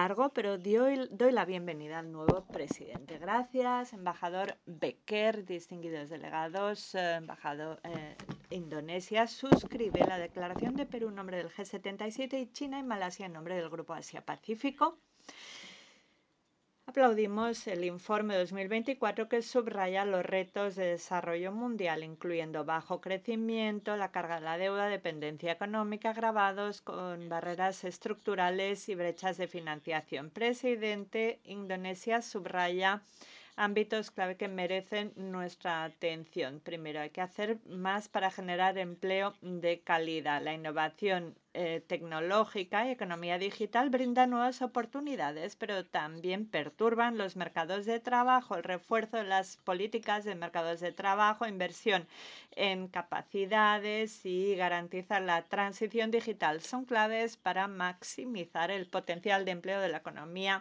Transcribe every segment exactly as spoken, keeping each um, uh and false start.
largo, pero doy, doy la bienvenida al nuevo presidente. Gracias, embajador Becker, distinguidos delegados, eh, embajador eh, Indonesia suscribe la declaración de Perú en nombre del G setenta y siete y China y Malasia en nombre del Grupo Asia-Pacífico. Aplaudimos el informe dos mil veinticuatro que subraya los retos de desarrollo mundial, incluyendo bajo crecimiento, la carga de la deuda, dependencia económica, agravados con barreras estructurales y brechas de financiación. Presidente, Indonesia subraya ámbitos clave que merecen nuestra atención. Primero, hay que hacer más para generar empleo de calidad. La innovación eh, tecnológica y economía digital brinda nuevas oportunidades, pero también perturban los mercados de trabajo. El refuerzo de las políticas de mercados de trabajo, inversión en capacidades y garantizar la transición digital son claves para maximizar el potencial de empleo de la economía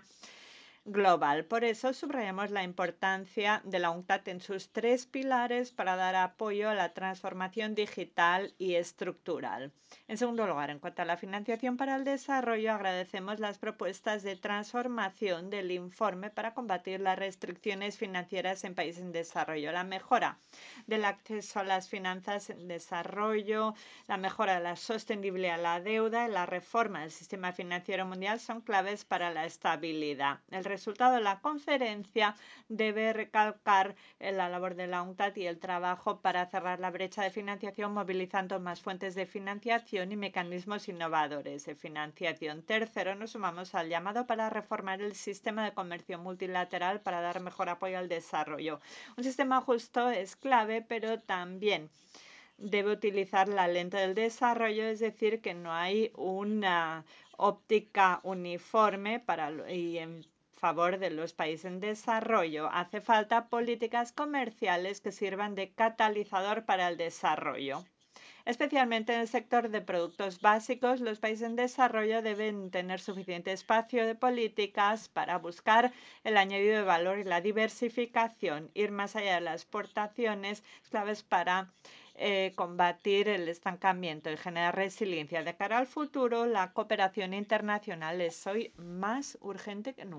global. Por eso subrayamos la importancia de la UNCTAD en sus tres pilares para dar apoyo a la transformación digital y estructural. En segundo lugar, en cuanto a la financiación para el desarrollo, agradecemos las propuestas de transformación del informe para combatir las restricciones financieras en países en desarrollo, la mejora del acceso a las finanzas en desarrollo, la mejora de la sostenibilidad de la deuda y la reforma del sistema financiero mundial son claves para la estabilidad. El resultado de la conferencia debe recalcar la labor de la UNCTAD y el trabajo para cerrar la brecha de financiación, movilizando más fuentes de financiación y mecanismos innovadores de financiación. Tercero, nos sumamos al llamado para reformar el sistema de comercio multilateral para dar mejor apoyo al desarrollo. Un sistema justo es clave, pero también debe utilizar la lente del desarrollo, es decir, que no hay una óptica uniforme para y en favor de los países en desarrollo. Hace falta políticas comerciales que sirvan de catalizador para el desarrollo. Especialmente en el sector de productos básicos, los países en desarrollo deben tener suficiente espacio de políticas para buscar el añadido de valor y la diversificación. Ir más allá de las exportaciones es claves para eh, combatir el estancamiento y generar resiliencia. De cara al futuro, la cooperación internacional es hoy más urgente que nunca.